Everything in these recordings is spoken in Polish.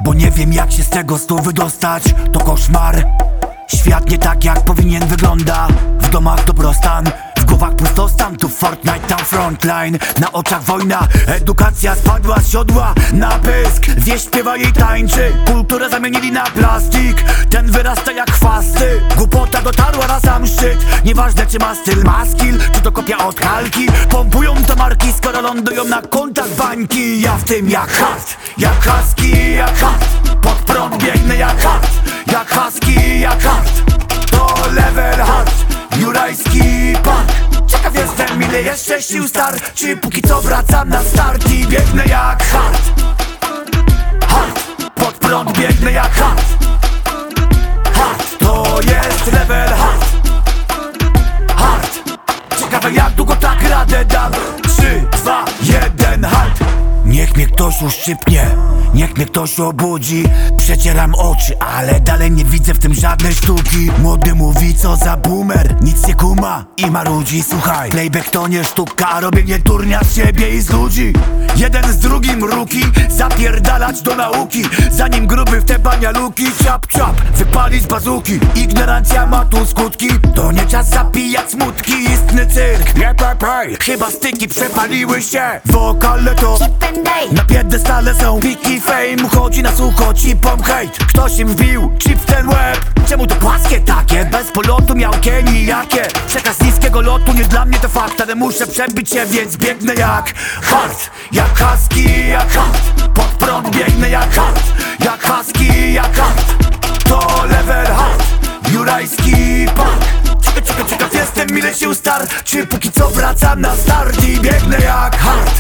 bo nie wiem jak się z tego snu wydostać. To koszmar. Świat nie tak jak powinien wygląda. W domach dobrostan, w głowach pustostan. Tu Fortnite, tam Frontline. Na oczach wojna, edukacja spadła z siodła na pysk. Wieś śpiewa i tańczy, kulturę zamienili na plastik. Ten wyrasta jak chwasty. Głupota dotarła na sam szczyt. Nieważne czy ma styl, ma skill, czy to kopia od kalki. Pompują to marki, skoro lądują na kontach bańki. Ja w tym jak hard, jak husky, jak hard. Pod prąd biegnę jak hard, jak husky, jak hard. To level hard, jurajski park. Ciekaw jestem ile jeszcze sił starczy. Póki co wracam na start i biegnę jak hard. Hard, pod prąd biegnę jak hard. Hard, to jest level hard. Hard, ciekawe jak długo tak radę dam. 3, 2, 1, hard. Niech mnie ktoś uszczypnie, niech mnie ktoś obudzi. Przecieram oczy, ale dalej nie widzę w tym żadnej sztuki. Młody mówi co za boomer, nic nie kuma i marudzi. Słuchaj, playback to nie sztuka, a robienie turnia z siebie i z ludzi. Jeden z drugim ruki, zapierdalać do nauki. Zanim gruby w te banialuki, ciap ciap, wypalić bazuki. Ignorancja ma tu skutki, to nie czas zapijać smutki. Istny cyrk, chyba styki przepaliły się. Wokale to na piedestale są piki fame. Chodzi na sucho, cipom hejt. Ktoś im wbił chip w ten łeb. Czemu to płaskie takie? Bez polotu miałkie nijakie. Przekaz niskiego lotu, nie dla mnie to fakt. Ale muszę przebić się, więc biegnę jak hard. Jak husky, jak hard. Pod prąd biegnę jak hard. Jak husky, jak hard. To level hard, jurajski park. Ciekaw jestem ile sił starczy. Póki co wracam na start i biegnę jak hard.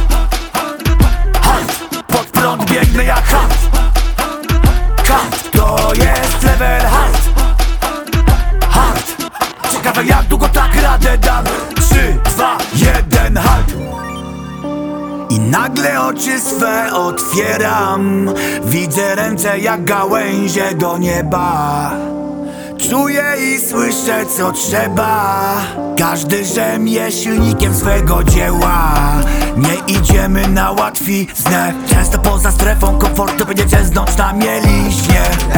Pod prąd biegnę jak hard. Hard, to jest level hard. Hard, ciekawe jak długo tak radę dam. 3, 2, 1, hard. I nagle oczy swe otwieram. Widzę ręce jak gałęzie do nieba. Czuję i słyszę co trzeba. Każdy rzemie silnikiem swego dzieła. Nie idziemy na łatwiznę. Często poza strefą komfortu będziecie znać na mieliźnie.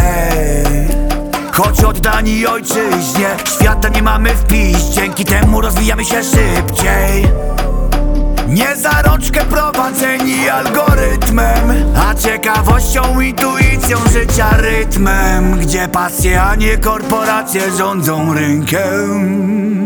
Choć oddani ojczyźnie, świata nie mamy w piść. Dzięki temu rozwijamy się szybciej. Nie za rączkę prowadzeni algorytmem, a ciekawością, intuicją życia rytmem. Gdzie pasje, a nie korporacje rządzą rynkiem.